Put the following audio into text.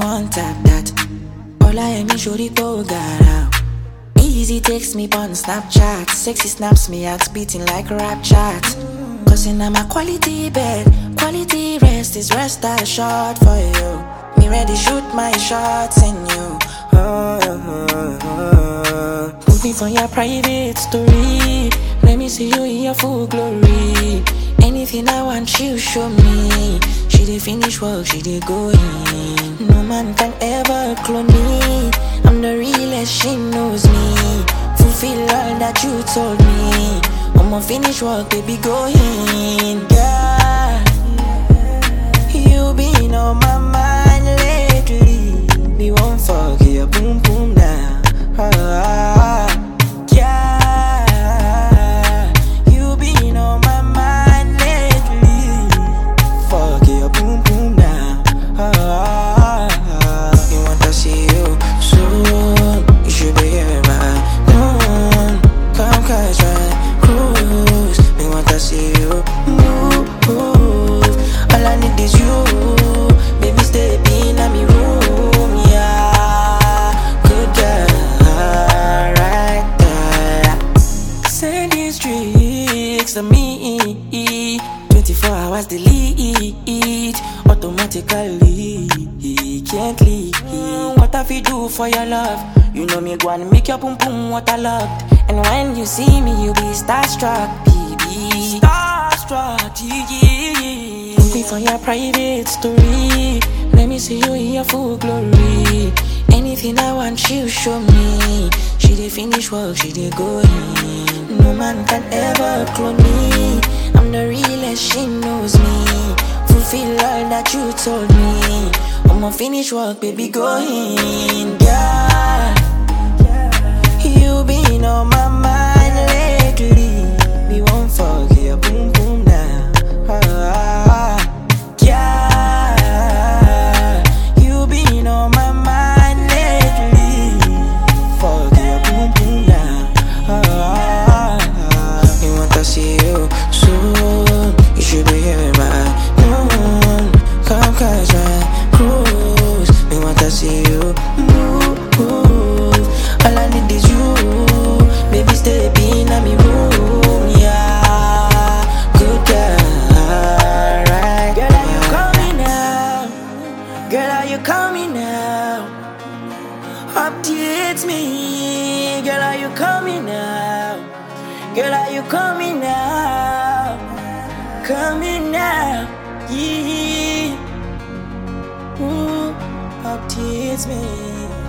on tap that. All I am is shorty go gara. Easy text me on Snapchat. Sexy snaps me out beating like a rap chat. Cause in my quality bed, quality rest is rest I shot for you. Me ready shoot my shots in you. Put me for your private story. Let me see you in your full glory. Anything I want you show me. She did finish work, she did go in. No man can ever clone me. I'm the realest, she knows me. Fulfill all that you told me. I'ma finish work, baby, go in. Yeah, you been on my mind lately. Me won't forget boom boom now. Yeah, you been on my mind lately. Forget boom boom now. You want to see you soon. You should be here by noon. Come catch me, cruise. Me want to see you move. All I need is you. Baby, stay in my room. Yeah, good girl, right there. Send these tricks to me. 24 hours delete. Automatically, can't leave. What have you do for your love? You know me go and make your boom boom waterlogged. And when you see me, you be starstruck, baby. Starstruck, yeah. Put me for your private story. Let me see you in your full glory. Anything I want, you show me. She did finish work, she did go in. No man can ever clone me. I'm the realest, she knows me. Fulfill all that you told me. I'ma finish work, baby, go in. Yeah, you been on my mind lately. We won't forget boom boom now. Yeah, you been on my mind lately. Forget boom boom now. You want to see you soon. You should be here by noon. Come catch my cruise. Me want to see you move. All I need is you. Baby, stay in my room. Yeah, good girl, right. Girl, are you coming now? Girl, are you coming now? Updates me. Girl, are you coming now? Girl, are you coming now? Coming now, yeah. Updates me.